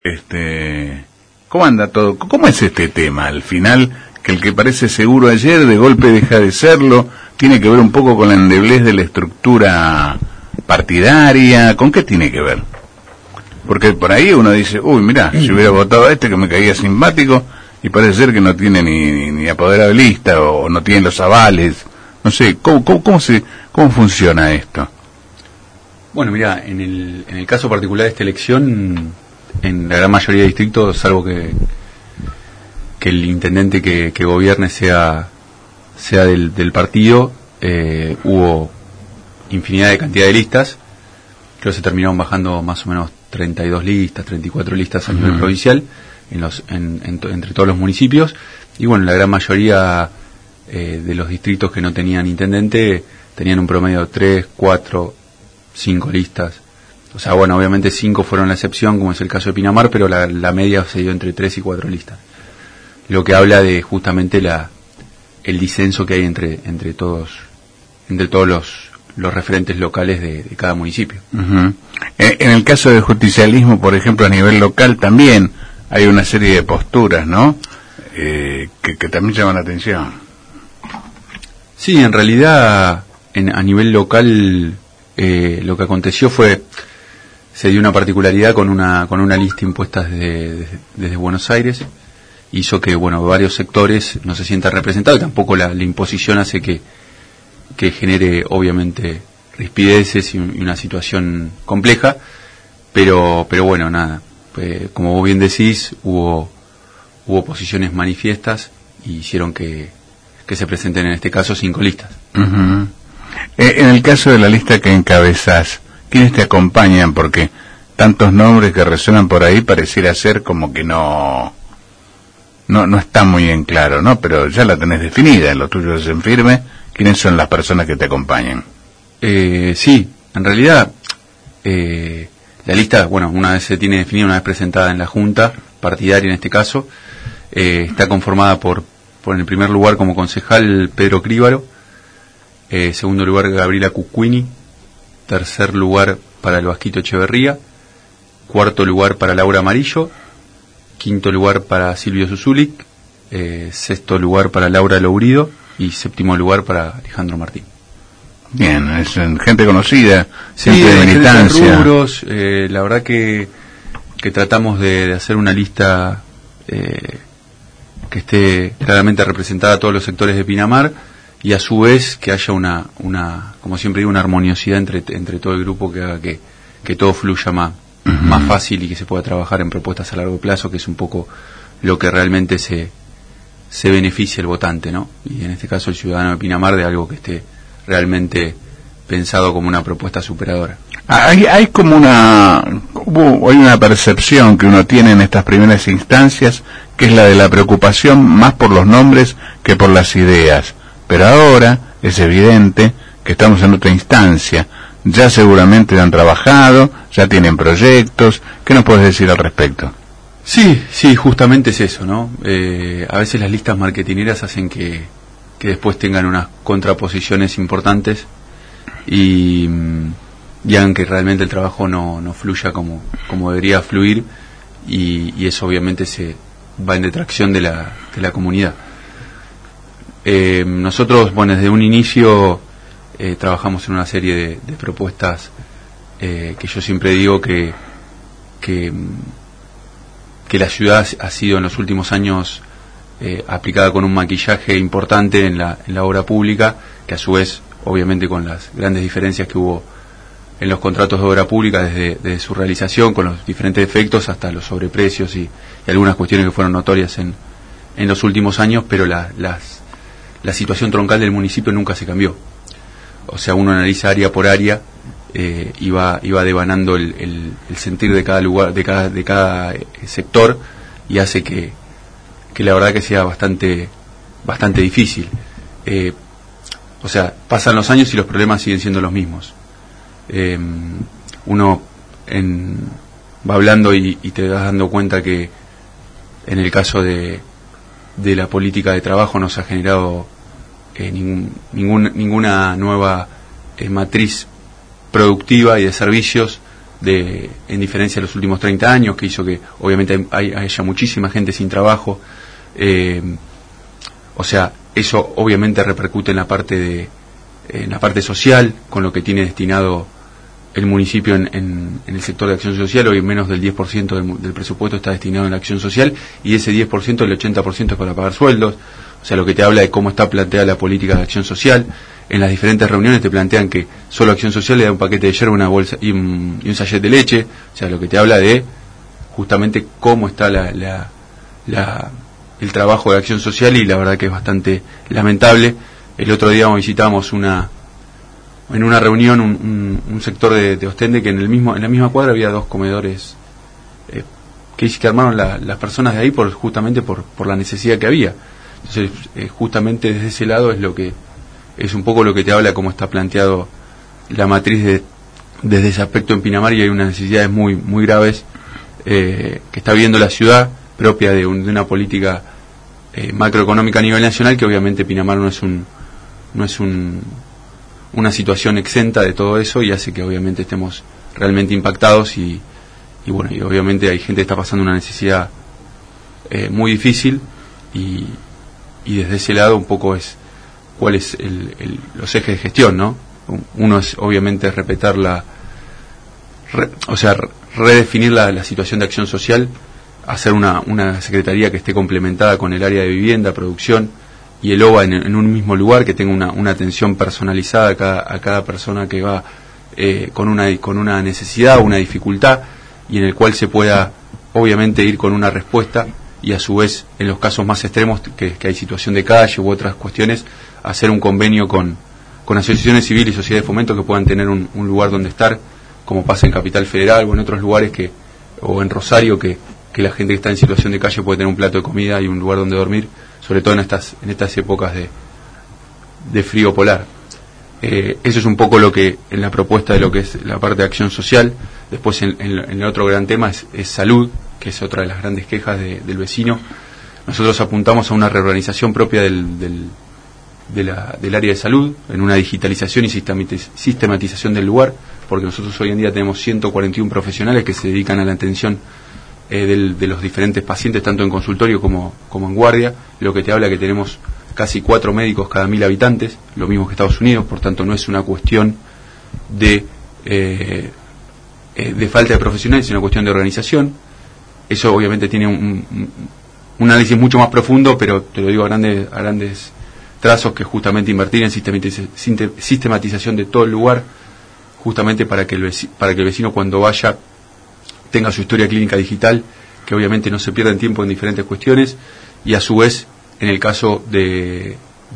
¿Cómo anda todo? ¿Cómo es este tema? Al final, que el que parece seguro ayer, de golpe deja de serlo, tiene que ver un poco con la endeblez de la estructura partidaria. ¿Con qué tiene que ver? Porque por ahí uno dice, uy, mirá, si hubiera votado a este que me caía simpático, y parece ser que no tiene ni apoderado de lista, o no tiene los avales. No sé, ¿cómo funciona esto? Bueno, mira, en el caso particular de esta elección, en la gran mayoría de distritos, salvo que el intendente que gobierne sea del partido, hubo infinidad de cantidad de listas. Creo que se terminaron bajando más o menos 32 listas, 34 listas a nivel provincial, entre todos los municipios. Y bueno, la gran mayoría de los distritos que no tenían intendente tenían un promedio de 3, 4, 5 listas. O sea, bueno, obviamente 5 fueron la excepción, como es el caso de Pinamar, pero la media se dio entre 3 y 4 listas. Lo que habla de justamente el disenso que hay entre todos los referentes locales de cada municipio. Uh-huh. En el caso del justicialismo, por ejemplo, a nivel local también hay una serie de posturas, ¿no? Que también llaman la atención. Sí, en realidad, a nivel local, lo que aconteció se dio una particularidad con una lista impuesta desde Buenos Aires. Hizo que, bueno, varios sectores no se sientan representados, y tampoco la imposición hace que genere, obviamente, rispideces y una situación compleja, pero bueno, nada, como vos bien decís, hubo posiciones manifiestas y hicieron que se presenten en este caso 5 listas. Uh-huh. En el caso de la lista que encabezás, ¿quiénes te acompañan? Porque tantos nombres que resuenan por ahí pareciera ser como que no está muy en claro, ¿no? Pero ya la tenés definida, en lo tuyo es en firme. ¿Quiénes son las personas que te acompañan? Sí, en realidad la lista, bueno, una vez se tiene definida, una vez presentada en la Junta partidaria en este caso, está conformada por en el primer lugar como concejal Pedro Crívaro, segundo lugar Gabriela Cucuini, tercer lugar para el Vasquito Echeverría, cuarto lugar para Laura Amarillo, quinto lugar para Silvio Zuzulic, sexto lugar para Laura Lourido y séptimo lugar para Alejandro Martín. Bien, es gente conocida, sí, gente de militancia. Rubros, la verdad que tratamos de hacer una lista que esté claramente representada a todos los sectores de Pinamar, y a su vez que haya una como siempre digo, una armoniosidad entre todo el grupo que haga que todo fluya más fácil y que se pueda trabajar en propuestas a largo plazo, que es un poco lo que realmente se beneficia el votante, ¿no? Y en este caso el ciudadano de Pinamar, de algo que esté realmente pensado como una propuesta superadora. Hay como hay una percepción que uno tiene en estas primeras instancias, que es la de la preocupación más por los nombres que por las ideas. Pero ahora es evidente que estamos en otra instancia. Ya seguramente han trabajado, ya tienen proyectos. ¿Qué nos puedes decir al respecto? Sí, justamente es eso, ¿no? A veces las listas marketineras hacen que después tengan unas contraposiciones importantes y hagan que realmente el trabajo no fluya como debería fluir, y eso obviamente se va en detracción de la comunidad. Nosotros, bueno, desde un inicio trabajamos en una serie de propuestas que yo siempre digo que la ciudad ha sido en los últimos años aplicada con un maquillaje importante en la obra pública, que a su vez, obviamente con las grandes diferencias que hubo en los contratos de obra pública desde su realización, con los diferentes efectos hasta los sobreprecios y algunas cuestiones que fueron notorias en los últimos años, pero la situación troncal del municipio nunca se cambió. O sea, uno analiza área por área, iba devanando el sentir de cada lugar, de cada sector, y hace que la verdad que sea bastante difícil. O sea, pasan los años y los problemas siguen siendo los mismos. Uno va hablando y te vas dando cuenta que en el caso de la política de trabajo no se ha generado ninguna nueva matriz productiva y de servicios en diferencia de los últimos 30 años, que hizo que obviamente haya muchísima gente sin trabajo. O sea, eso obviamente repercute en la parte social, con lo que tiene destinado el municipio en el sector de acción social. Hoy menos del 10% del presupuesto está destinado en la acción social, y ese 10%, el 80% es para pagar sueldos. O sea, lo que te habla de cómo está planteada la política de acción social. En las diferentes reuniones te plantean que solo acción social le da un paquete de yerba, una bolsa y un sachet de leche. O sea, lo que te habla de justamente cómo está el trabajo de acción social, y la verdad que es bastante lamentable. El otro día visitábamos en una reunión un sector de Ostende, que en la misma cuadra había 2 comedores que armaron las personas de ahí justamente por la necesidad que había. Entonces, justamente desde ese lado es un poco lo que te habla cómo está planteado la matriz desde ese aspecto en Pinamar, y hay unas necesidades muy muy graves que está viendo la ciudad, propia de una política macroeconómica a nivel nacional, que obviamente Pinamar no es una situación exenta de todo eso, y hace que obviamente estemos realmente impactados, y bueno, y obviamente hay gente que está pasando una necesidad muy difícil, y desde ese lado un poco es cuál es los ejes de gestión, ¿no? Uno es obviamente respetar redefinir la situación de acción social, hacer una secretaría que esté complementada con el área de vivienda, producción y el OVA en un mismo lugar, que tenga una atención personalizada a cada persona que va con una necesidad o una dificultad, y en el cual se pueda obviamente ir con una respuesta, y a su vez en los casos más extremos, que hay situación de calle u otras cuestiones, hacer un convenio con asociaciones civiles y sociedades de fomento que puedan tener un lugar donde estar, como pasa en Capital Federal o en otros lugares, o en Rosario, que la gente que está en situación de calle puede tener un plato de comida y un lugar donde dormir, sobre todo en estas épocas de frío polar. Eso es un poco lo que en la propuesta de lo que es la parte de acción social. Después en el otro gran tema es salud, que es otra de las grandes quejas del vecino. Nosotros apuntamos a una reorganización propia del área de salud, en una digitalización y sistematización del lugar, porque nosotros hoy en día tenemos 141 profesionales que se dedican a la atención de los diferentes pacientes, tanto en consultorio como en guardia, lo que te habla que tenemos casi 4 médicos cada 1000 habitantes, lo mismo que Estados Unidos. Por tanto, no es una cuestión de falta de profesionales, sino una cuestión de organización. Eso obviamente tiene un análisis mucho más profundo, pero te lo digo a grandes trazos, que justamente invertir en sistematización de todo el lugar, justamente para que el vecino cuando vaya tenga su historia clínica digital, que obviamente no se pierda en tiempo en diferentes cuestiones, y a su vez en el caso de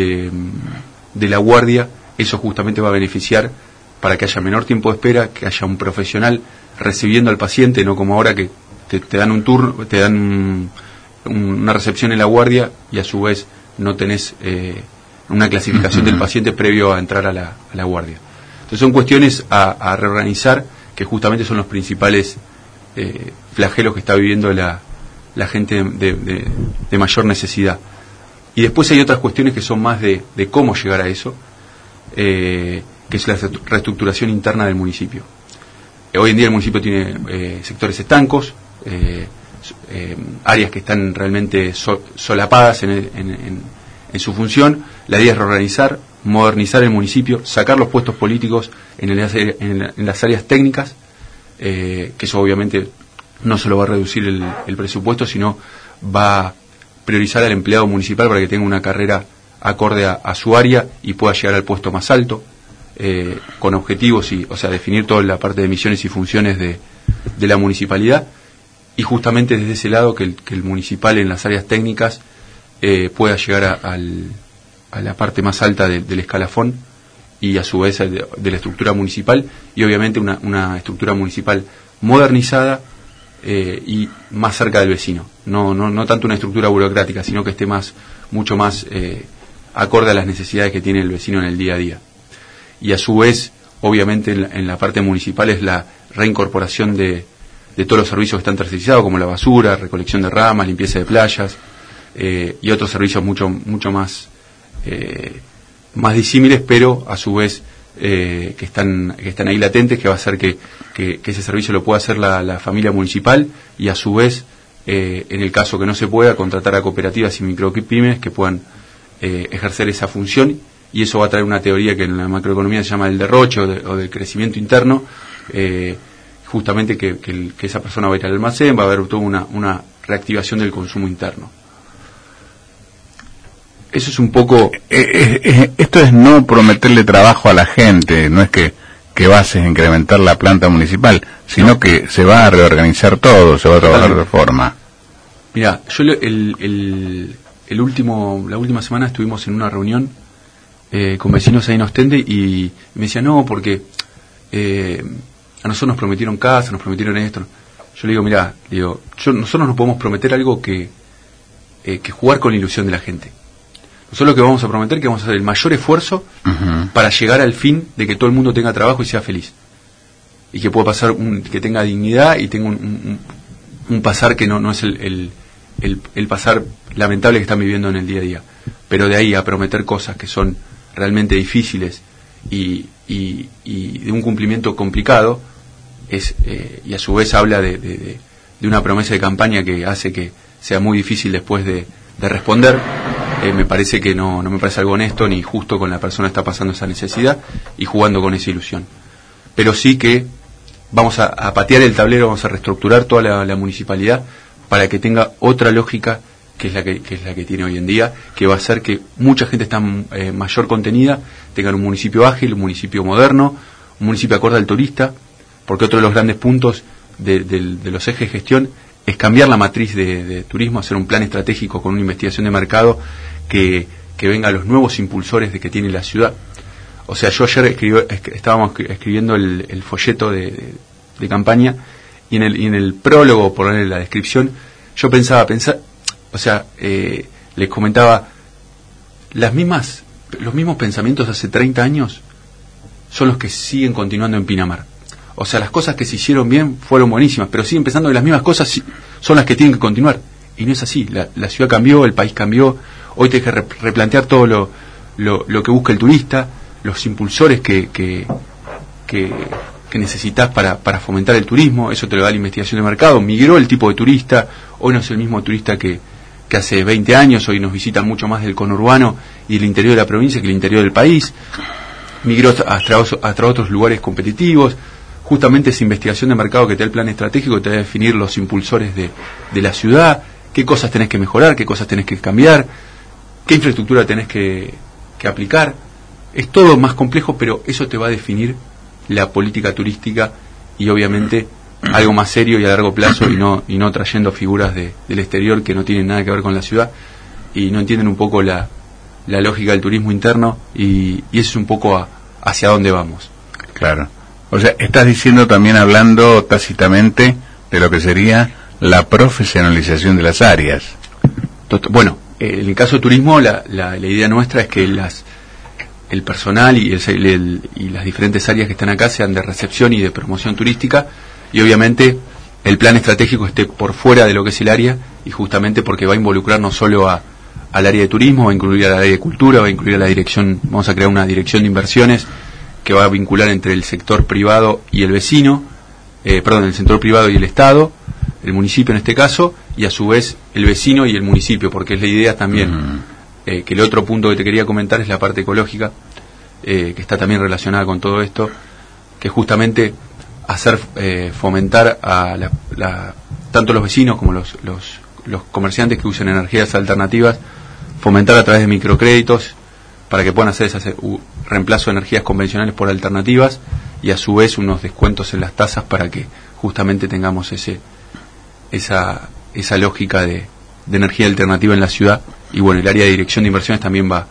la guardia, eso justamente va a beneficiar para que haya menor tiempo de espera, que haya un profesional recibiendo al paciente, no como ahora que te dan un turno, te dan una recepción en la guardia, y a su vez no tenés una clasificación del paciente previo a entrar a la guardia. Entonces son cuestiones a reorganizar, que justamente son los principales flagelos que está viviendo la gente de mayor necesidad. Y después hay otras cuestiones que son más de cómo llegar a eso, que es la reestructuración interna del municipio. Hoy en día el municipio tiene sectores estancos, áreas que están realmente solapadas en su función. La idea es reorganizar, modernizar el municipio, sacar los puestos políticos en las áreas técnicas, que eso obviamente no solo va a reducir el presupuesto, sino va a priorizar al empleado municipal para que tenga una carrera acorde a su área y pueda llegar al puesto más alto, con objetivos, definir toda la parte de misiones y funciones de la municipalidad, y justamente desde ese lado que el municipal en las áreas técnicas pueda llegar a la parte más alta del escalafón, y a su vez de la estructura municipal, y obviamente una estructura municipal modernizada y más cerca del vecino, no tanto una estructura burocrática, sino que esté mucho más acorde a las necesidades que tiene el vecino en el día a día. Y a su vez, obviamente en la parte municipal es la reincorporación de todos los servicios que están tercerizados, como la basura, recolección de ramas, limpieza de playas, y otros servicios mucho más disímiles, pero a su vez que están ahí latentes, que va a hacer que ese servicio lo pueda hacer la familia municipal, y a su vez, en el caso que no se pueda, contratar a cooperativas y micropymes que puedan ejercer esa función, y eso va a traer una teoría que en la macroeconomía se llama el derroche o del crecimiento interno, justamente que esa persona va a ir al almacén, va a haber toda una reactivación del consumo interno. Eso es un poco... esto es no prometerle trabajo a la gente, no es que vas a incrementar la planta municipal, sino que se va a reorganizar todo, se va a trabajar de forma. Mira, yo la última semana estuvimos en una reunión con vecinos ahí en Ostende, y me decían, no, porque a nosotros nos prometieron casa, nos prometieron esto. Yo le digo, mira, nosotros nos podemos prometer algo que jugar con la ilusión de la gente. Nosotros lo que vamos a prometer es que vamos a hacer el mayor esfuerzo para llegar al fin de que todo el mundo tenga trabajo y sea feliz. Y que pueda pasar, que tenga dignidad y tenga un pasar que no es el pasar lamentable que están viviendo en el día a día. Pero de ahí a prometer cosas que son realmente difíciles y de un cumplimiento complicado, y a su vez habla de una promesa de campaña que hace que sea muy difícil después de responder. Me parece que no me parece algo honesto ni justo con la persona que está pasando esa necesidad y jugando con esa ilusión. Pero sí que vamos a patear el tablero, vamos a reestructurar toda la municipalidad para que tenga otra lógica que es la que tiene hoy en día, que va a hacer que mucha gente está mayor contenida, tengan un municipio ágil, un municipio moderno, un municipio acorde al turista, porque otro de los grandes puntos de los ejes de gestión es cambiar la matriz de turismo, hacer un plan estratégico con una investigación de mercado que venga a los nuevos impulsores de que tiene la ciudad. O sea, yo ayer estábamos escribiendo el folleto de campaña, y en el prólogo, por ponerle la descripción, yo pensaba, o sea, les comentaba, los mismos pensamientos hace 30 años son los que siguen continuando en Pinamar. O sea, las cosas que se hicieron bien fueron buenísimas, pero siguen pensando que las mismas cosas son las que tienen que continuar. Y no es así. La ciudad cambió, el país cambió. Hoy tienes que replantear todo lo que busca el turista, los impulsores que necesitas para fomentar el turismo. Eso te lo da la investigación de mercado. Migró el tipo de turista. Hoy no es el mismo turista que hace 20 años. Hoy nos visitan mucho más del conurbano y del interior de la provincia que el interior del país. Migró hasta otros lugares competitivos. Justamente esa investigación de mercado que te da el plan estratégico te va a definir los impulsores de la ciudad, qué cosas tenés que mejorar, qué cosas tenés que cambiar, qué infraestructura tenés que aplicar. Es todo más complejo, pero eso te va a definir la política turística, y obviamente algo más serio y a largo plazo, y no trayendo figuras del exterior que no tienen nada que ver con la ciudad y no entienden un poco la lógica del turismo interno, y eso es un poco hacia dónde vamos. Claro. O sea, estás diciendo también, hablando tácitamente, de lo que sería la profesionalización de las áreas. Bueno, en el caso de turismo, la idea nuestra es que el personal y las diferentes áreas que están acá sean de recepción y de promoción turística, y obviamente el plan estratégico esté por fuera de lo que es el área, y justamente porque va a involucrar no solo al área de turismo, va a incluir al área de cultura, va a incluir a la dirección, vamos a crear una dirección de inversiones que va a vincular entre el sector privado y el vecino, el sector privado y el Estado, el municipio en este caso, y a su vez el vecino y el municipio, porque es la idea también, que el otro punto que te quería comentar es la parte ecológica, que está también relacionada con todo esto, que justamente hacer fomentar a tanto los vecinos como los comerciantes que usen energías alternativas, fomentar a través de microcréditos para que puedan hacer ese reemplazo de energías convencionales por alternativas, y a su vez unos descuentos en las tasas para que justamente tengamos esa lógica de energía alternativa en la ciudad. Y bueno, el área de dirección de inversiones también va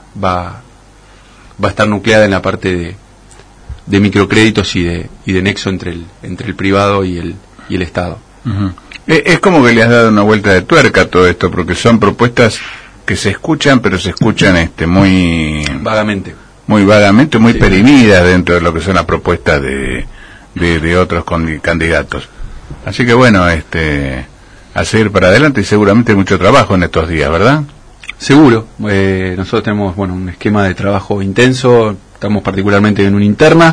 a estar nucleada en la parte de microcréditos y de nexo entre el privado y el Estado. Uh-huh. Es como que le has dado una vuelta de tuerca a todo esto, porque son propuestas que se escuchan, pero se escuchan muy vagamente, muy sí, perimidas dentro de lo que son las propuestas de otros candidatos. Así que bueno, a seguir para adelante, y seguramente hay mucho trabajo en estos días, ¿verdad? Seguro. Nosotros tenemos un esquema de trabajo intenso. estamos particularmente en una interna,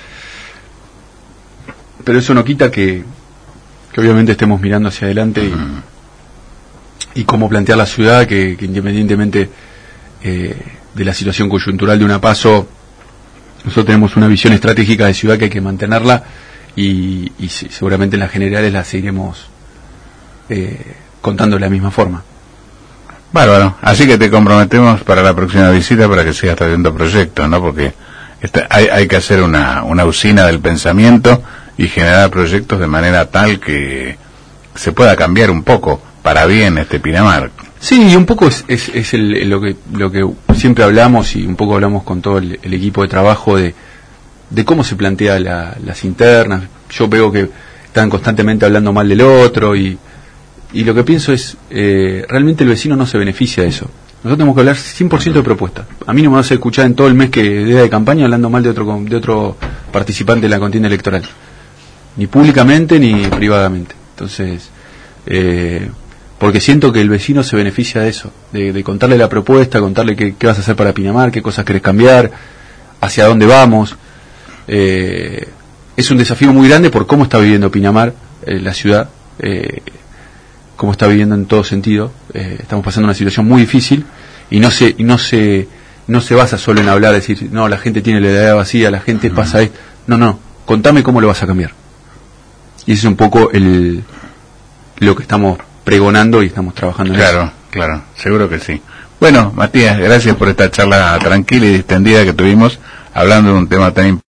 pero eso no quita que obviamente estemos mirando hacia adelante y cómo plantear la ciudad, que independientemente de la situación coyuntural de una PASO, nosotros tenemos una visión estratégica de ciudad que hay que mantenerla y seguramente en las generales la seguiremos contando de la misma forma. Bárbaro, así que te comprometemos para la próxima visita para que sigas trayendo proyectos, ¿no? Porque hay que hacer una usina del pensamiento y generar proyectos de manera tal que se pueda cambiar un poco para bien Pinamar. Sí, y un poco es lo que siempre hablamos, y un poco hablamos con todo el equipo de trabajo de cómo se plantea las internas. Yo veo que están constantemente hablando mal del otro y lo que pienso es, realmente el vecino no se beneficia de eso. Nosotros tenemos que hablar 100% de propuestas. A mí no me vas a escuchar en todo el mes que día de campaña hablando mal de otro participante de la contienda electoral, ni públicamente ni privadamente. Entonces, porque siento que el vecino se beneficia de eso, de contarle la propuesta, contarle qué vas a hacer para Pinamar, qué cosas querés cambiar, hacia dónde vamos. Es un desafío muy grande por cómo está viviendo Pinamar, la ciudad, cómo está viviendo en todo sentido. Estamos pasando una situación muy difícil y no se basa solo en hablar, decir, no, la gente tiene la idea vacía, la gente pasa esto. No, contame cómo lo vas a cambiar. Y ese es un poco lo que estamos pregonando y estamos trabajando en eso. Claro, seguro que sí. Bueno, Matías, gracias por esta charla tranquila y distendida que tuvimos hablando de un tema tan importante.